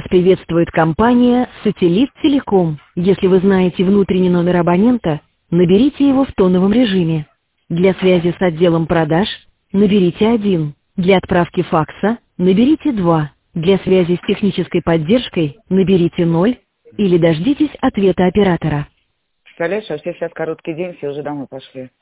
приветствует компания «Сателлит Телеком». Если вы знаете внутренний номер абонента, наберите его в тоновом режиме. Для связи с отделом продаж наберите 1. Для отправки факса наберите 2. Для связи с технической поддержкой наберите 0 или дождитесь ответа оператора. Представляешь, а все сейчас короткий день, все уже домой пошли.